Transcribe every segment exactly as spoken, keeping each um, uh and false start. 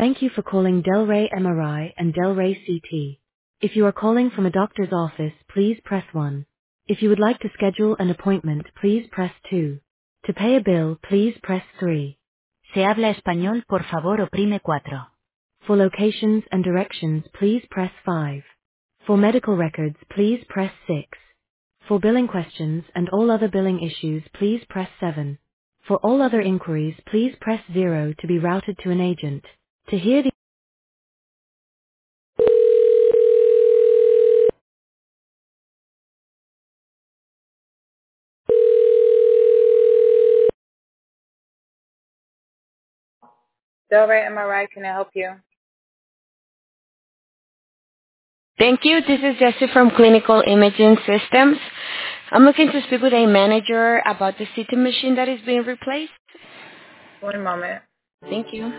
Thank you for calling Delray M R I and Delray C T. If you are calling from a doctor's office, please press one. If you would like to schedule an appointment, please press two. To pay a bill, please press three. Si habla español, por favor oprime cuatro. For locations and directions, please press five. For medical records, please press six. For billing questions and all other billing issues, please press seven. For all other inquiries, please press zero to be routed to an agent. To hear the Delray M R I, can I help you? Thank you. This is Jessie from Clinical Imaging Systems. I'm looking to speak with a manager about the C T machine that is being replaced. One moment. Thank you.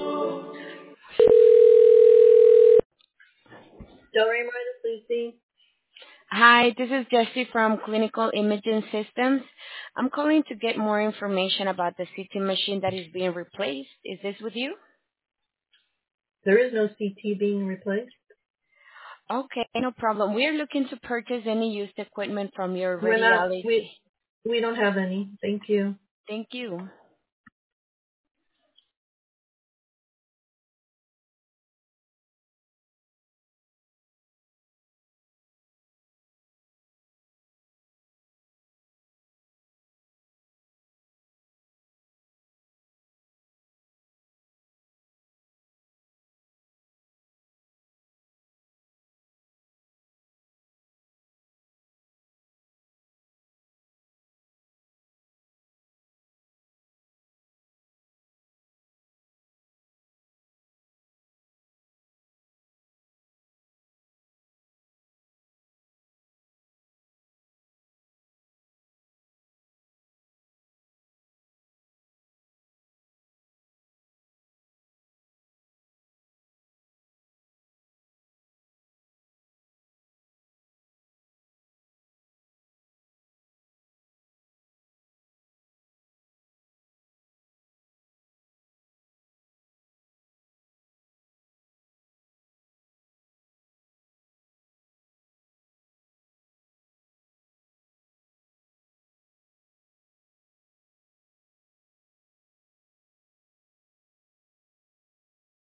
Delray Martin, please see. Hi, this is Jessie from Clinical Imaging Systems. I'm calling to get more information about the C T machine that is being replaced. Is this with you? There is no C T being replaced. Okay, no problem. We're looking to purchase any used equipment from your We're not, radiology. we, we don't have any. Thank you. Thank you.